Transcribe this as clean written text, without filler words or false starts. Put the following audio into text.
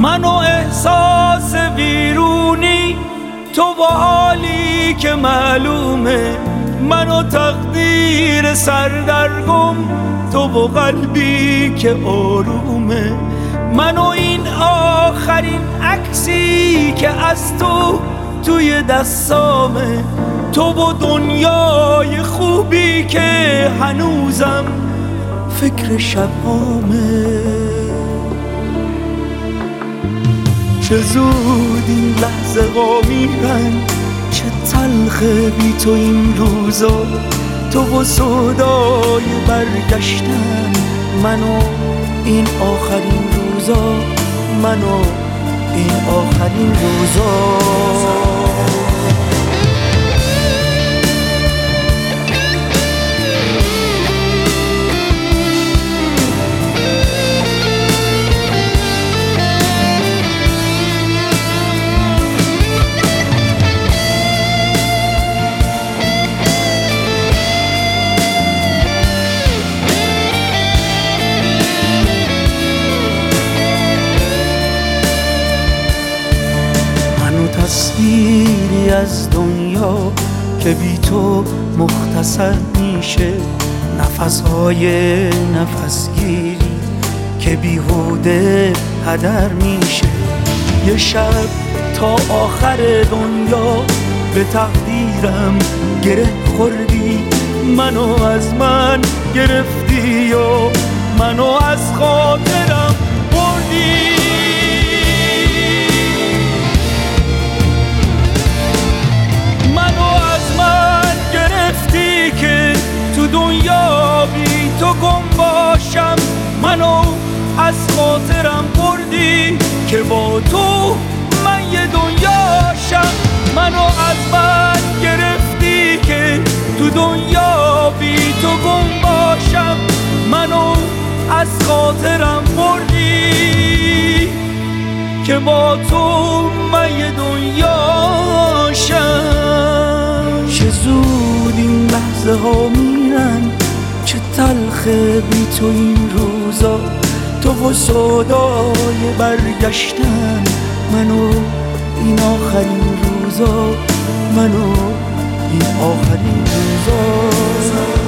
من و احساس ویرونی، تو با حالی که معلومه، من و تقدیر سردرگم، تو با قلبی که آرومه. من و این آخرین عکسی که از تو توی دستامه، تو با دنیای خوبی که هنوزم فکر شبامه. چه زود این لحظه ها میرن، چه تلخه بی تو این روزا، تو و سودای برگشتن، من و این آخرین روزا، من و این آخرین روزا. تصویری از دنیا که بی تو مختصر میشه، نفسهای نفسگیری که بیهوده هدر میشه. یه شب تا آخر دنیا به تقدیرم گره خوردی، منو از من گرفتی و منو از خاطرم بردی. دنیا بی تو گم باشم، منو از خاطرم بردی که با تو من یه دنیاشم. منو از من گرفتی که تو دنیا بی تو گم باشم، منو از خاطرم بردی که با تو من یه دنیاشم. چه زود این لحظه ها میرن، چه تلخه بی تو این روزا، تو و سودای برگشتن، منو این آخرین روزا، منو این آخرین روزا.